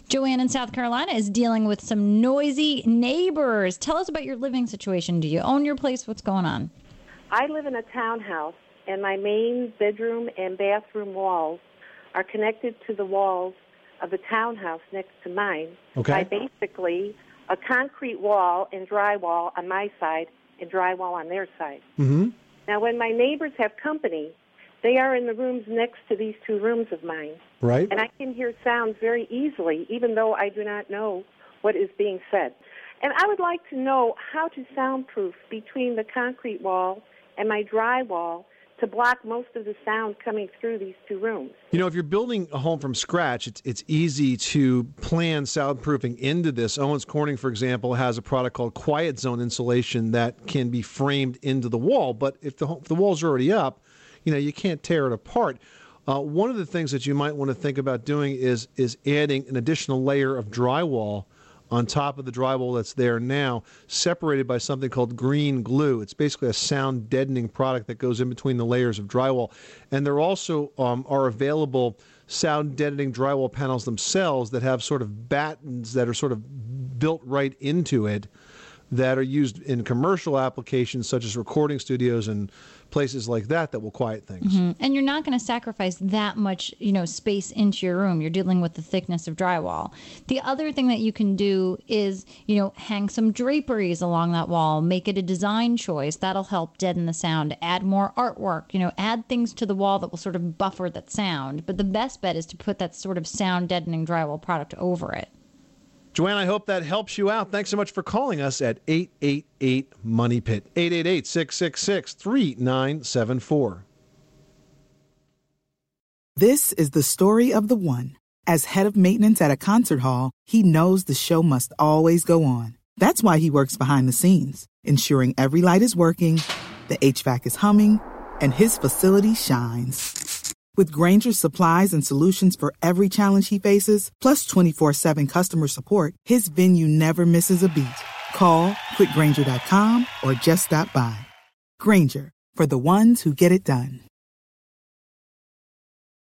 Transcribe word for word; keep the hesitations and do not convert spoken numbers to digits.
Joanne in South Carolina is dealing with some noisy neighbors. Tell us about your living situation. Do you own your place? What's going on? I live in a townhouse, and my main bedroom and bathroom walls are connected to the walls of the townhouse next to mine. Okay. By basically a concrete wall and drywall on my side and drywall on their side. Mm-hmm. Now, when my neighbors have company, they are in the rooms next to these two rooms of mine. Right. And I can hear sounds very easily, even though I do not know what is being said. And I would like to know how to soundproof between the concrete wall and my drywall to block most of the sound coming through these two rooms. You know, if you're building a home from scratch, it's it's easy to plan soundproofing into this. Owens Corning, for example, has a product called Quiet Zone insulation that can be framed into the wall. But if the, if the wall's already up, you know, you can't tear it apart. Uh, one of the things that you might want to think about doing is is adding an additional layer of drywall on top of the drywall that's there now, separated by something called green glue. It's basically a sound deadening product that goes in between the layers of drywall. And there also um, are available sound deadening drywall panels themselves that have sort of battens that are sort of built right into it that are used in commercial applications such as recording studios and places like that that will quiet things. Mm-hmm. And you're not going to sacrifice that much, you know, space into your room. You're dealing with the thickness of drywall. The other thing that you can do is, you know, hang some draperies along that wall, make it a design choice. That'll help deaden the sound. Add more artwork, you know, add things to the wall that will sort of buffer that sound. But the best bet is to put that sort of sound deadening drywall product over it. Joanne, I hope that helps you out. Thanks so much for calling us at eight eight eight, money pit, eight eight eight, six six six, three nine seven four. This is the story of the one. As head of maintenance at a concert hall, he knows the show must always go on. That's why he works behind the scenes, ensuring every light is working, the H V A C is humming, and his facility shines. With Grainger's supplies and solutions for every challenge he faces, plus twenty-four seven customer support, his venue never misses a beat. Call quick grainger dot com or just stop by. Grainger, for the ones who get it done.